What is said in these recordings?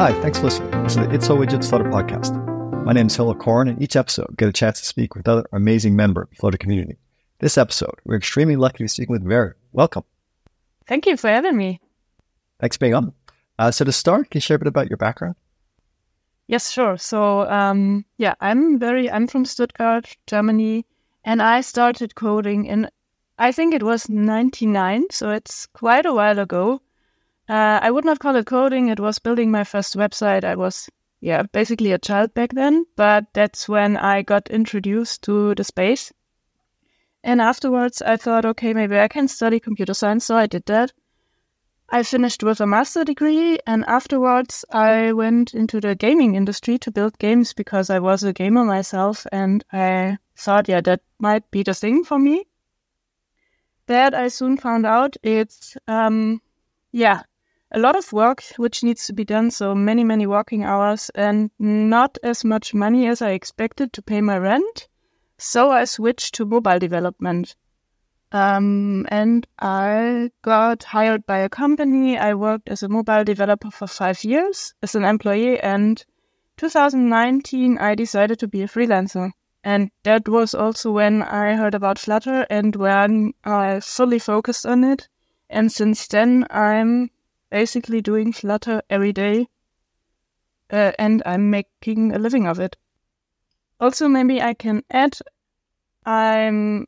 Hi, thanks for listening to the It's So Widgets Flutter podcast. My name is Hilla Korn, and each episode get a chance to speak with other amazing members of the Flutter community. This episode, we're extremely lucky to be speaking with Veri. Welcome. Thank you for having me. Thanks for being on. So to start, can you share a bit about your background? Yes, sure. So, I'm from Stuttgart, Germany, and I started coding in, I think it was 99, so it's quite a while ago. I would not call it coding, it was building my first website. I was, basically a child back then, but that's when I got introduced to the space. And afterwards, I thought, okay, maybe I can study computer science, so I did that. I finished with a master degree, and afterwards I went into the gaming industry to build games because I was a gamer myself, and I thought, that might be the thing for me. That I soon found out it's, a lot of work which needs to be done, so many working hours, and not as much money as I expected to pay my rent. So I switched to mobile development. And I got hired by a company. I worked as a mobile developer for 5 years as an employee, and 2019 I decided to be a freelancer. And that was also when I heard about Flutter and when I fully focused on it. And since then I'm basically doing Flutter every day, and I'm making a living of it. Also, maybe I can add, I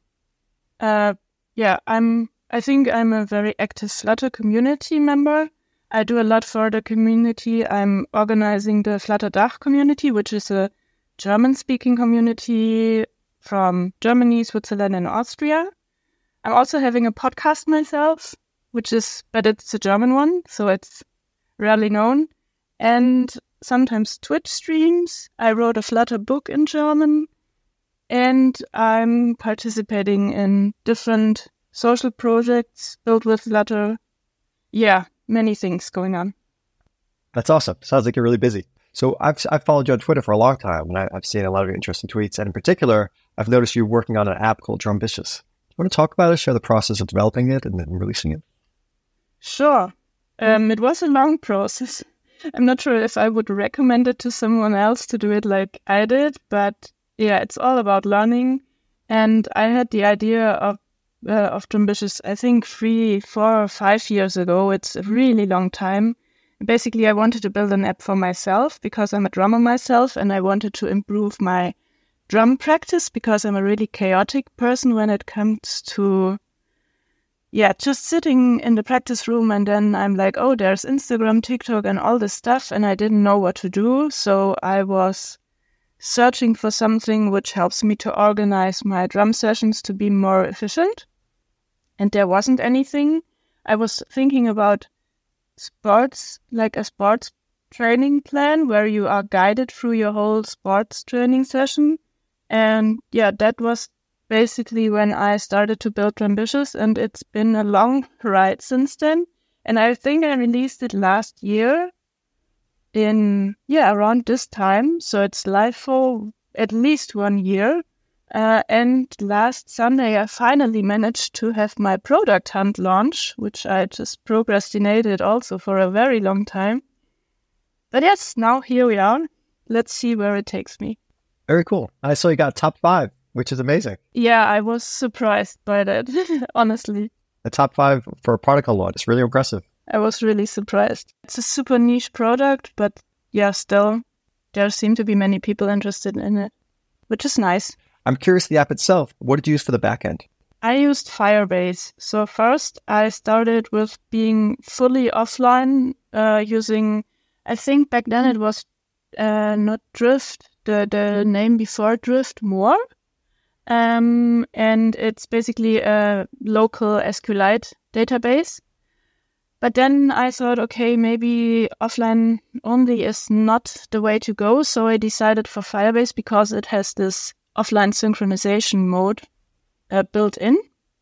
think I'm a very active Flutter community member. I do a lot for the community. I'm organizing the Flutter DACH community, which is a German-speaking community from Germany, Switzerland, and Austria. I'm also having a podcast myself, but it's a German one, so it's rarely known. And sometimes Twitch streams. I wrote a Flutter book in German. And I'm participating in different social projects built with Flutter. Yeah, many things going on. That's awesome. Sounds like you're really busy. So I've followed you on Twitter for a long time, and I've seen a lot of your interesting tweets. And in particular, I've noticed you working on an app called Drumbitious. You want to talk about it, share the process of developing it and then releasing it? Sure. It was a long process. I'm not sure if I would recommend it to someone else to do it like I did, but yeah, it's all about learning. And I had the idea of Drumbitious, I think 3, 4, 5 years ago. It's a really long time. Basically, I wanted to build an app for myself because I'm a drummer myself, and I wanted to improve my drum practice because I'm a really chaotic person when it comes to just sitting in the practice room, and then I'm like, oh, there's Instagram, TikTok, and all this stuff, and I didn't know what to do. So I was searching for something which helps me to organize my drum sessions to be more efficient. And there wasn't anything. I was thinking about sports, like a sports training plan where you are guided through your whole sports training session. And that was basically when I started to build Drumbitious, and it's been a long ride since then. And I think I released it last year in, around this time. So it's live for at least 1 year. And last Sunday, I finally managed to have my product hunt launch, which I just procrastinated also for a very long time. But yes, now here we are. Let's see where it takes me. Very cool. I saw you got top 5, which is amazing. Yeah, I was surprised by that, honestly. The top 5 for a product launch is really impressive. I was really surprised. It's a super niche product, but still, there seem to be many people interested in it, which is nice. I'm curious the app itself. What did you use for the backend? I used Firebase. So first, I started with being fully offline, using, I think back then it was not Drift, the name before Drift, More. And it's basically a local SQLite database. But then I thought, okay, maybe offline only is not the way to go. So I decided for Firebase because it has this offline synchronization mode built in.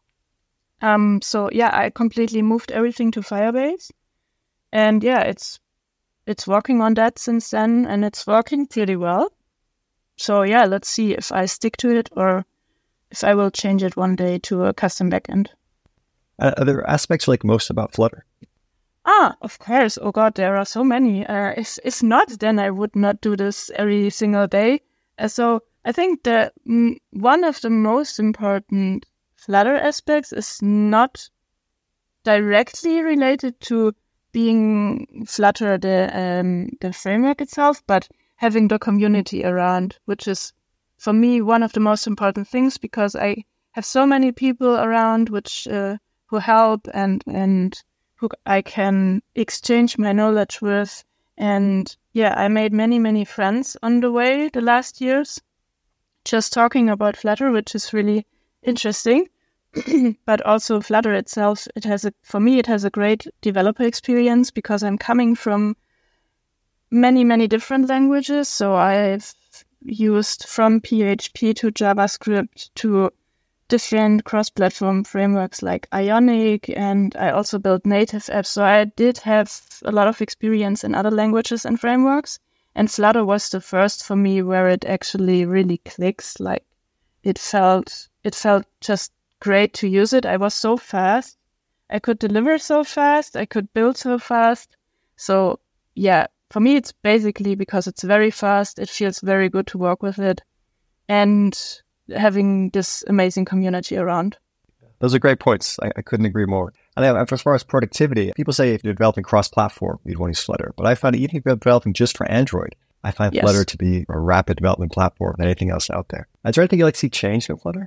I completely moved everything to Firebase. And it's working on that since then, and it's working pretty well. So let's see if I stick to it or if I will change it one day to a custom backend. Are there aspects you like most about Flutter? Of course. Oh God, there are so many. If not, then I would not do this every single day. So I think that one of the most important Flutter aspects is not directly related to being Flutter, the framework itself, but having the community around, which is for me one of the most important things, because I have so many people around which who help and who I can exchange my knowledge with. And yeah, I made many friends on the way the last years, just talking about Flutter, which is really interesting. But also Flutter itself, for me, it has a great developer experience because I'm coming from many different languages. So I've used from PHP to JavaScript to different cross-platform frameworks like Ionic, and I also built native apps. So I did have a lot of experience in other languages and frameworks. And Flutter was the first for me where it actually really clicks. Like it felt just great to use it. I was so fast. I could deliver so fast. I could build so fast. So yeah, for me, it's basically because it's very fast. It feels very good to work with it. And having this amazing community around. Those are great points. I couldn't agree more. And as far as productivity, people say if you're developing cross-platform, you'd want to use Flutter. But I find even if you're developing just for Android, I find Flutter to be a rapid development platform than anything else out there. Is there anything you'd like to see change in Flutter?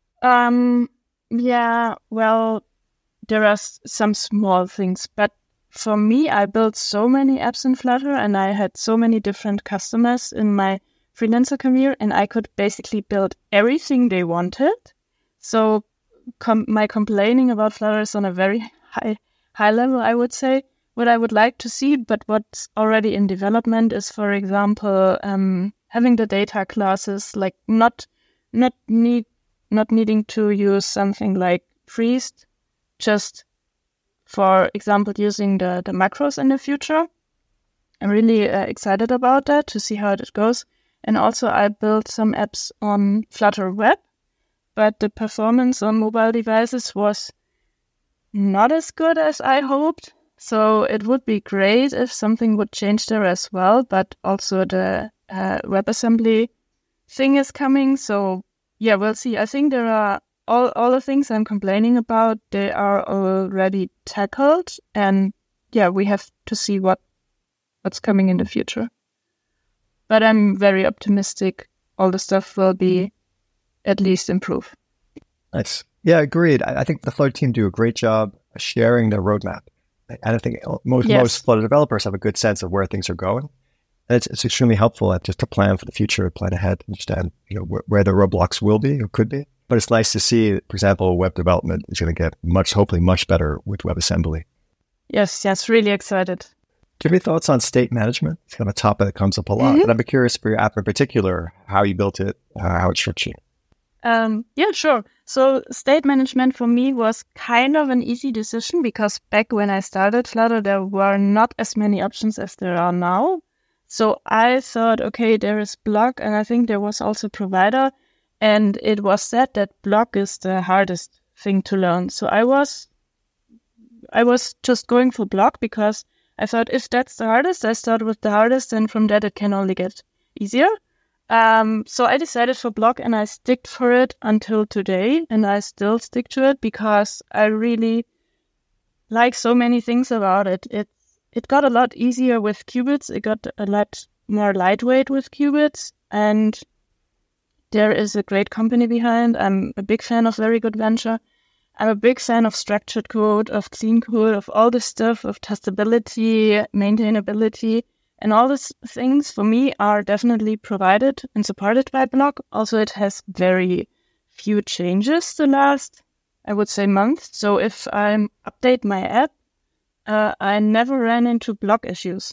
Yeah, well, there are some small things. But for me, I built so many apps in Flutter and I had so many different customers in my freelancer career, and I could basically build everything they wanted. So my complaining about Flutter is on a very high level, I would say. What I would like to see, but what's already in development is, for example, having the data classes, like not needing to use something like Priest, just for example using the macros in the future. I'm really excited about that to see how it goes. And also I built some apps on Flutter Web, but the performance on mobile devices was not as good as I hoped. So it would be great if something would change there as well, but also the WebAssembly thing is coming. So yeah, we'll see. I think there are all the things I'm complaining about, they are already tackled. And yeah, we have to see what's coming in the future. But I'm very optimistic. All the stuff will be at least improve. Nice. Yeah, agreed. I think the Flutter team do a great job sharing their roadmap. And I think most Flutter developers have a good sense of where things are going. And it's extremely helpful just to plan for the future, plan ahead, understand where the roadblocks will be or could be. But it's nice to see, for example, web development is going to get hopefully much better with WebAssembly. Yes, really excited. Do you have any thoughts on state management? It's kind of a topic that comes up a lot. And I'd be curious for your app in particular, how you built it, how it's structured. Yeah, sure. So state management for me was kind of an easy decision because back when I started Flutter, there were not as many options as there are now. So I thought, okay, there is Block, and I think there was also Provider, and it was said that Block is the hardest thing to learn. So I was just going for Block because I thought if that's the hardest, I start with the hardest, and from that it can only get easier. So I decided for Block and I stick for it until today, and I still stick to it because I really like so many things about it. It got a lot easier with qubits. It got a lot more lightweight with qubits, and there is a great company behind. I'm a big fan of Very Good Venture. I'm a big fan of structured code, of clean code, of all this stuff, of testability, maintainability. And all these things, for me, are definitely provided and supported by Block. Also, it has very few changes the last, I would say, month. So if I update my app, I never ran into Block issues.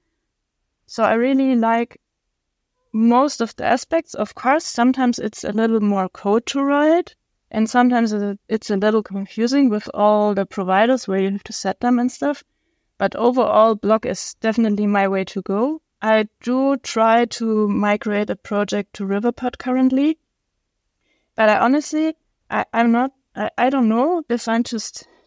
So I really like most of the aspects. Of course, sometimes it's a little more code to write, and sometimes it's a little confusing with all the providers where you have to set them and stuff. But overall, Block is definitely my way to go. I do try to migrate a project to Riverpod currently. But I honestly, I don't know if I'm just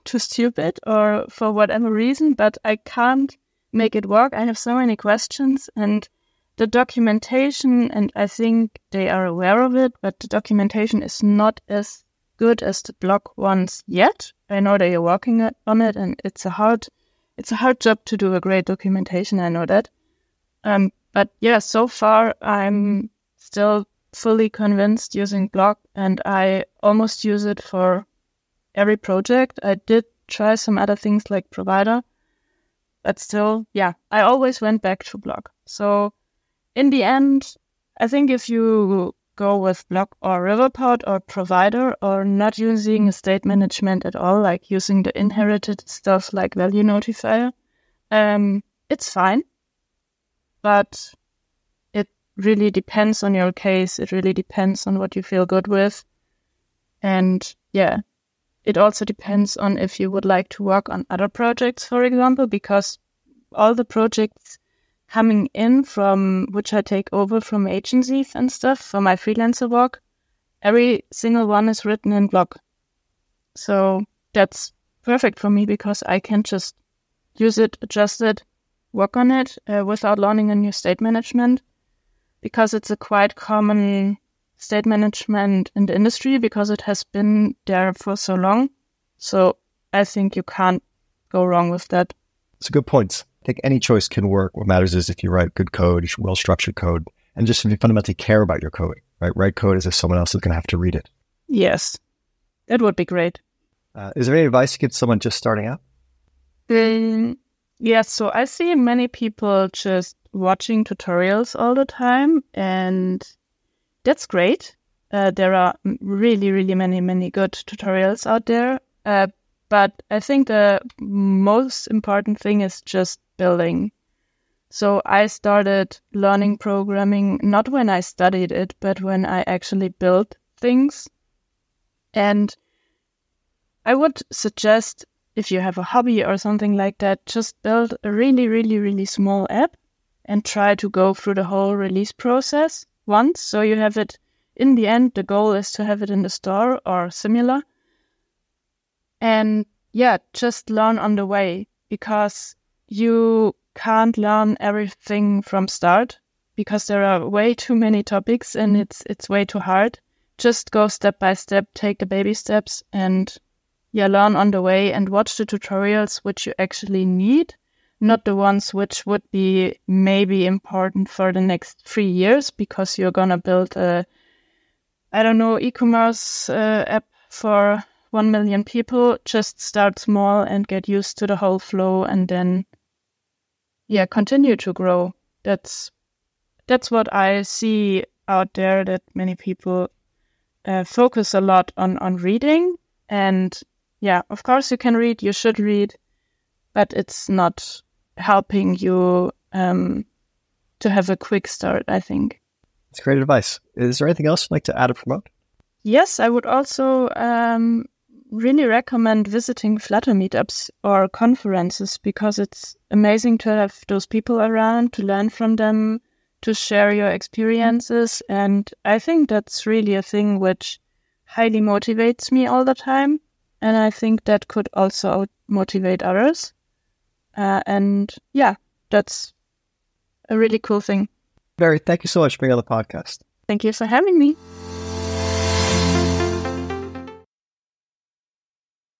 too stupid or for whatever reason, but I can't make it work. I have so many questions, and the documentation, and I think they are aware of it, but the documentation is not as good as the blog ones yet. I know they are working on it, and it's a hard job to do a great documentation. I know that. But yeah, so far I'm still fully convinced using blog, and I almost use it for every project. I did try some other things like Provider, but still, yeah, I always went back to blog. So in the end, I think if you go with blog or Riverpod or Provider, or not using state management at all, like using the inherited stuff like Value Notifier, it's fine. But it really depends on your case. It really depends on what you feel good with. And yeah, it also depends on if you would like to work on other projects, for example, because all the projects coming in from which I take over from agencies and stuff for my freelancer work, every single one is written in blog. So that's perfect for me because I can just use it, adjust it, work on it without learning a new state management, because it's a quite common state management in the industry because it has been there for so long. So I think you can't go wrong with that. It's a good point. I think any choice can work. What matters is if you write good code, well-structured code, and just if you fundamentally care about your coding, right? Write code as if someone else is going to have to read it. Yes, that would be great. Is there any advice you give to someone just starting out? Yes, so I see many people just watching tutorials all the time, and that's great. There are really, really many good tutorials out there. But I think the most important thing is just building. So I started learning programming not when I studied it, but when I actually built things. And I would suggest, if you have a hobby or something like that, just build a really, really, really small app and try to go through the whole release process once. So you have it in the end. The goal is to have it in the store or similar. And yeah, just learn on the way, because you can't learn everything from start because there are way too many topics and it's way too hard. Just go step by step, take the baby steps, and yeah, learn on the way and watch the tutorials which you actually need, not the ones which would be maybe important for the next 3 years because you're gonna build a, e-commerce app for 1 million people. Just start small and get used to the whole flow, and then continue to grow. That's what I see out there, that many people focus a lot on reading. And yeah, of course you can read, you should read, but it's not helping you to have a quick start, I think. That's great advice. Is there anything else you'd like to add or promote? Yes, I would also really recommend visiting Flutter meetups or conferences, because it's amazing to have those people around, to learn from them, to share your experiences. And I think that's really a thing which highly motivates me all the time. And I think that could also motivate others. And yeah, that's a really cool thing. Veri, thank you so much for being on the podcast. Thank you for having me.